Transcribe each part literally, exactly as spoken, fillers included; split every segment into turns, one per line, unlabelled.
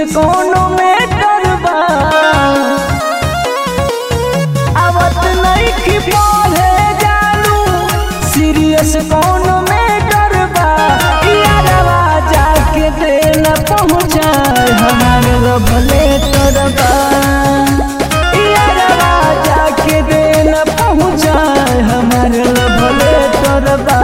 कोनो में डरबा आवत नहीं कि पढ़े जालू सीरियस कोनो में डरबा यारवा जाके देना पहुँचा हमारे भले तरबा यारवा जाके देना पहुँचा हमारे भले तरबा।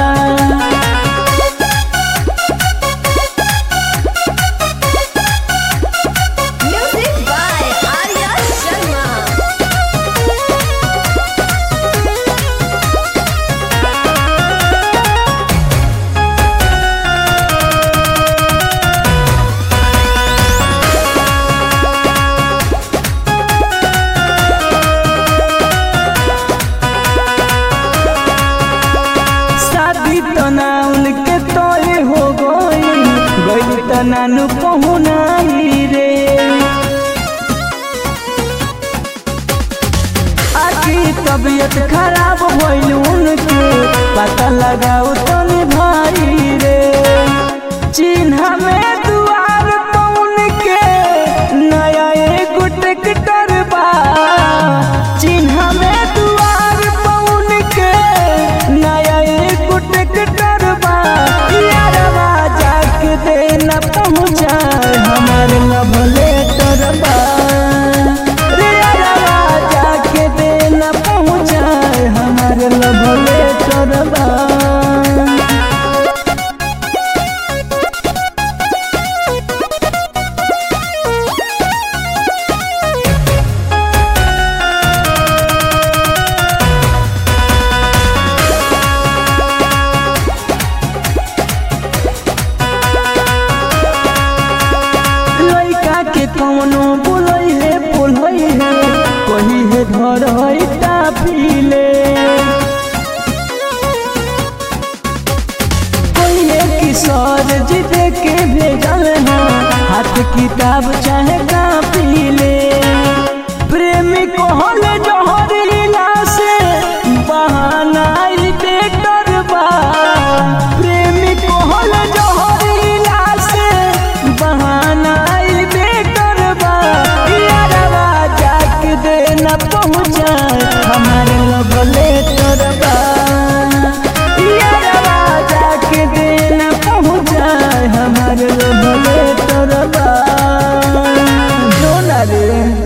तनाउल के तोय हो गई गई तनानु पहुनाई रे आखी तबीयत खराब भइल उनके पता लगाओ तनी भाई रे चिन्ह में दुआर पौन के नया एक ट्रैक्टर बा चिन्ह में दुआर पौन के नया एक ट्रैक्टर यारवा जाके देना पहुँचा हमारे भले तरबा रे यारवा जाके देना पहुँचा हमारे भले तरबा। के कौनो बुलई है पुलई है कही है धर है टापीले कोई है किशोर जी दे के भेजल है हाथ किताब चाहे कापीले प्रेमी कहल जहरीला से बहाना बेटर बा प्रेमी कहल जहरीला से बहाना देना पहुँचा हमारे भले तरबा यारवा जाके देना पहुँचा हमारे भले तरबा जो ना रे।